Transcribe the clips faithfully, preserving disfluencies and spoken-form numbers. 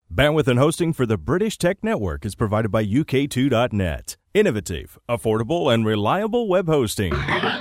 Bandwidth and hosting for the British Tech Network is provided by U K two dot net. Innovative, affordable, and reliable web hosting.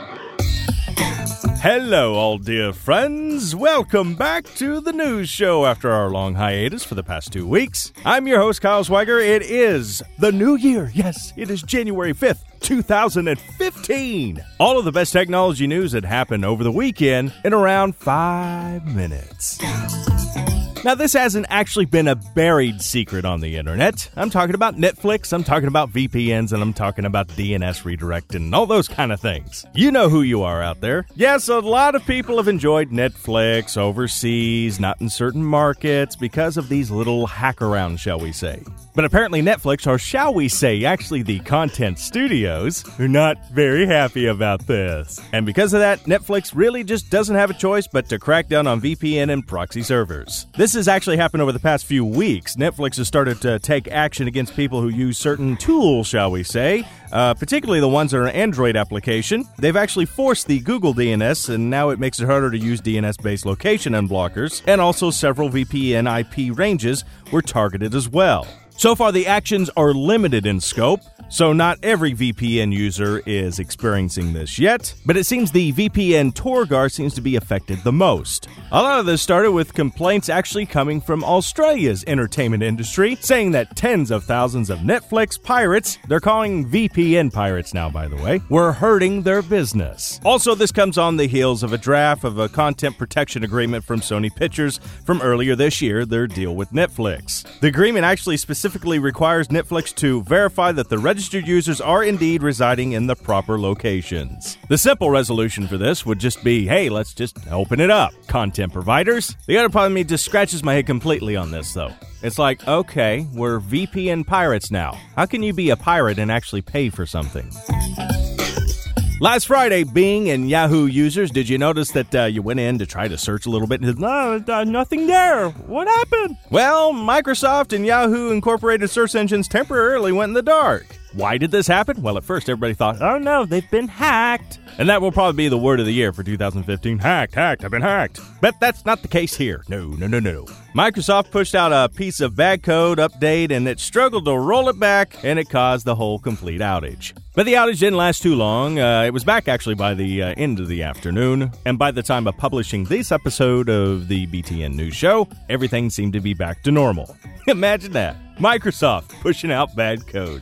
Hello, all dear friends. Welcome back to the news show after our long hiatus for the past two weeks. I'm your host, Kyle Swagger. It is the new year. Yes, it is January fifth, two thousand fifteen. All of the best technology news that happened over the weekend in around five minutes. Now, this hasn't actually been a buried secret on the internet. I'm talking about Netflix, I'm talking about V P Ns, and I'm talking about D N S redirect and all those kind of things. You know who you are out there. Yes, a lot of people have enjoyed Netflix overseas, not in certain markets, because of these little hack-arounds, shall we say. But apparently Netflix, or shall we say actually the content studios, are not very happy about this. And because of that, Netflix really just doesn't have a choice but to crack down on V P N and proxy servers. This has actually happened over the past few weeks. Netflix has started to take action against people who use certain tools, shall we say, uh, particularly the ones that are an Android application. They've actually forced the Google D N S, and now it makes it harder to use D N S-based location unblockers, and also several V P N I P ranges were targeted as well. So far, the actions are limited in scope, so not every V P N user is experiencing this yet, but it seems the V P N Torgar seems to be affected the most. A lot of this started with complaints actually coming from Australia's entertainment industry, saying that tens of thousands of Netflix pirates, they're calling V P N pirates now, by the way, were hurting their business. Also, this comes on the heels of a draft of a content protection agreement from Sony Pictures from earlier this year, their deal with Netflix. The agreement actually specifically requires Netflix to verify that the registered users are indeed residing in the proper locations. The simple resolution for this would just be, hey, let's just open it up. Content providers. The other part of me just scratches my head completely on this, though. It's like, okay, we're V P N pirates now. How can you be a pirate and actually pay for something? Last Friday, Bing and Yahoo users, did you notice that uh, you went in to try to search a little bit and no, uh, nothing there? What happened? Well, Microsoft and Yahoo Incorporated search engines temporarily went in the dark. Why did this happen? Well, at first everybody thought, oh no, they've been hacked. And that will probably be the word of the year for two thousand fifteen. Hacked, hacked, I've been hacked. But that's not the case here. No, no, no, no. Microsoft pushed out a piece of bad code update and it struggled to roll it back and it caused the whole complete outage. But the outage didn't last too long. Uh, it was back actually by the uh, end of the afternoon. And by the time of publishing this episode of the B T N News Show, everything seemed to be back to normal. Imagine that. Microsoft pushing out bad code.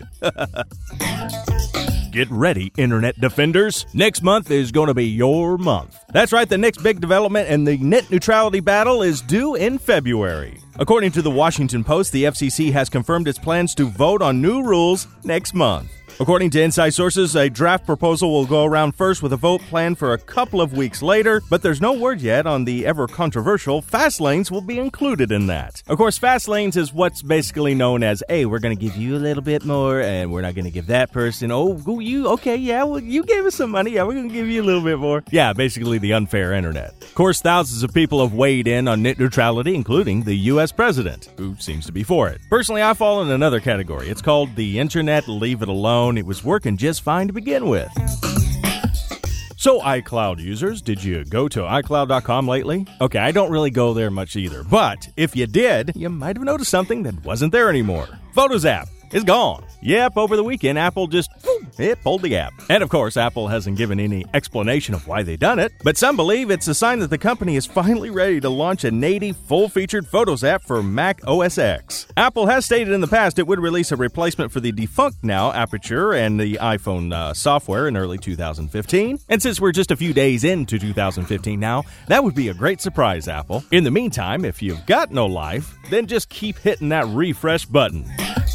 Get ready, Internet Defenders. Next month is going to be your month. That's right, the next big development in the net neutrality battle is due in February. According to the Washington Post, the F C C has confirmed its plans to vote on new rules next month. According to inside sources, a draft proposal will go around first with a vote planned for a couple of weeks later, but there's no word yet on the ever-controversial fast lanes will be included in that. Of course, fast lanes is what's basically known as, hey, we're going to give you a little bit more, and we're not going to give that person, oh, you, okay, yeah, well, you gave us some money, yeah, we're going to give you a little bit more. Yeah, basically the unfair internet. Of course, thousands of people have weighed in on net neutrality, including the U S president, who seems to be for it. Personally, I fall in another category. It's called the internet, leave it alone. It was working just fine to begin with. So, iCloud users, did you go to i cloud dot com lately? Okay, I don't really go there much either, but if you did, you might have noticed something that wasn't there anymore. Photos app is gone. Yep, over the weekend, Apple just, it pulled the app. And of course, Apple hasn't given any explanation of why they done it, but some believe it's a sign that the company is finally ready to launch a native, full-featured Photos app for Mac O S X. Apple has stated in the past it would release a replacement for the defunct now Aperture and the iPhone uh, software in early two thousand fifteen. And since we're just a few days into two thousand fifteen now, that would be a great surprise, Apple. In the meantime, if you've got no life, then just keep hitting that refresh button.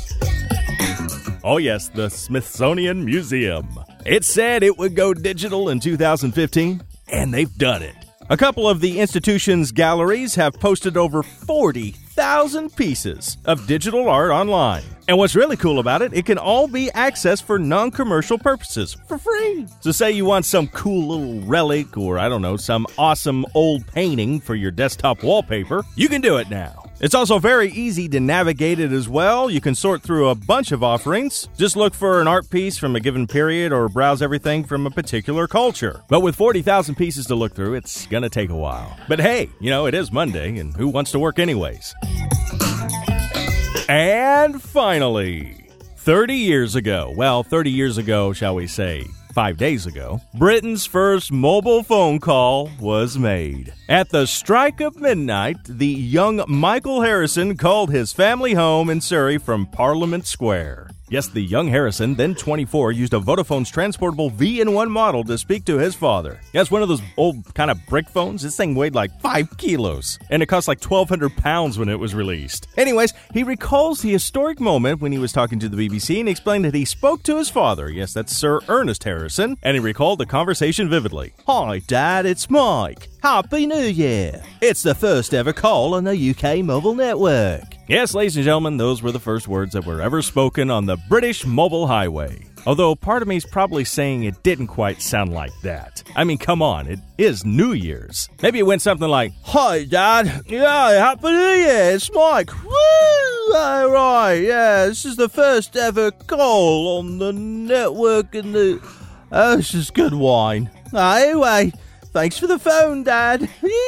Oh yes, the Smithsonian Museum. It said it would go digital in two thousand fifteen, and they've done it. A couple of the institution's galleries have posted over forty thousand pieces of digital art online. And what's really cool about it, it can all be accessed for non-commercial purposes for free. So say you want some cool little relic or, I don't know, some awesome old painting for your desktop wallpaper, you can do it now. It's also very easy to navigate it as well. You can sort through a bunch of offerings. Just look for an art piece from a given period or browse everything from a particular culture. But with forty thousand pieces to look through, it's gonna take a while. But hey, you know, it is Monday, and who wants to work anyways? And finally, thirty years ago, well, thirty years ago, shall we say, five days ago, Britain's first mobile phone call was made. At the strike of midnight, the young Michael Harrison called his family home in Surrey from Parliament Square. Yes, the young Harrison, then twenty-four, used a Vodafone's transportable V N one model to speak to his father. Yes, one of those old kind of brick phones. This thing weighed like five kilos, and it cost like twelve hundred pounds when it was released. Anyways, he recalls the historic moment when he was talking to the B B C and explained that he spoke to his father. Yes, that's Sir Ernest Harrison, and he recalled the conversation vividly. "Hi, Dad, it's Mike. Happy New Year. It's the first ever call on the U K mobile network." Yes, ladies and gentlemen, those were the first words that were ever spoken on the British mobile highway. Although part of me is probably saying it didn't quite sound like that. I mean, come on, it is New Year's. Maybe it went something like, "Hi, Dad. Yeah, Happy New Year. It's Mike. Woo! All right, yeah, this is the first ever call on the network and the... Oh, this is good wine. Anyway, thanks for the phone, Dad."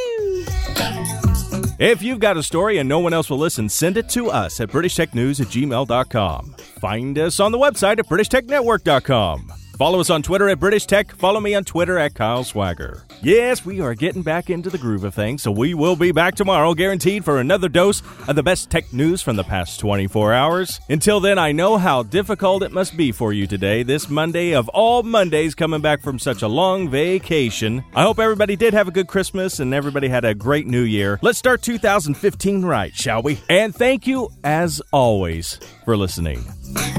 If you've got a story and no one else will listen, send it to us at british tech news at gmail dot com. Find us on the website at british tech network dot com. Follow us on Twitter at British Tech. Follow me on Twitter at Kyle Swagger. Yes, we are getting back into the groove of things, so we will be back tomorrow, guaranteed, for another dose of the best tech news from the past twenty-four hours. Until then, I know how difficult it must be for you today, this Monday of all Mondays, coming back from such a long vacation. I hope everybody did have a good Christmas and everybody had a great New Year. Let's start two thousand fifteen right, shall we? And thank you, as always, for listening.